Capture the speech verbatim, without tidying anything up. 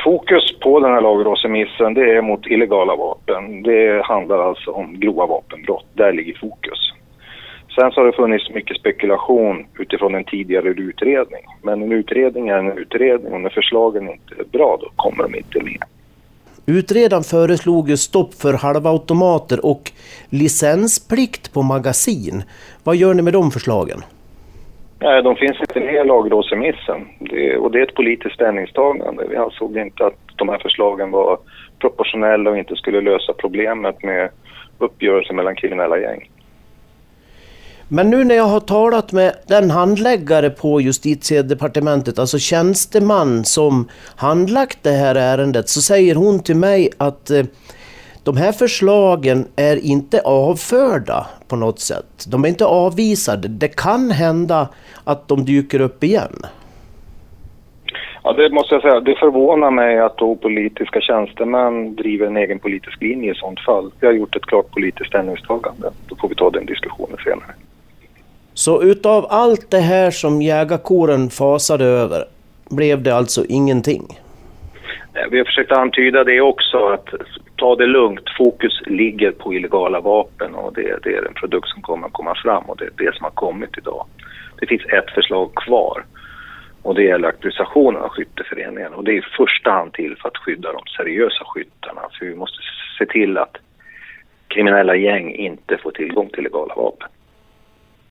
fokus på den här lagrådsremissen, det är mot illegala vapen. Det handlar alltså om grova vapenbrott. Där ligger fokus. Sen så har det funnits mycket spekulation utifrån en tidigare utredning. Men en utredning är en utredning, och när förslagen inte är bra, då kommer de inte med. Utredaren föreslog ju stopp för halvautomater och licensplikt på magasin. Vad gör ni med de förslagen? Nej, de finns inte med i lagrådsremissen. Det, och det är ett politiskt ställningstagande. Vi ansåg inte att de här förslagen var proportionella och inte skulle lösa problemet med uppgörelser mellan kriminella gäng. Men nu när jag har talat med den handläggare på Justitiedepartementet, alltså tjänsteman som handlagt det här ärendet, så säger hon till mig att eh, de här förslagen är inte avförda på något sätt. De är inte avvisade. Det kan hända att de dyker upp igen. Ja, det måste jag säga. Det förvånar mig att då politiska tjänstemän driver en egen politisk linje i sånt fall. Vi har gjort ett klart politiskt ställningstagande. Då får vi ta den diskussionen senare. Så utav allt det här som jägarkåren fasade över blev det alltså ingenting? Vi har försökt antyda det också, att ta det lugnt. Fokus ligger på illegala vapen, och det, det är en produkt som kommer att komma fram, och det är det som har kommit idag. Det finns ett förslag kvar, och det gäller auktorisationen av skytteföreningen, och det är i första hand till för att skydda de seriösa skyttarna. För vi måste se till att kriminella gäng inte får tillgång till illegala vapen.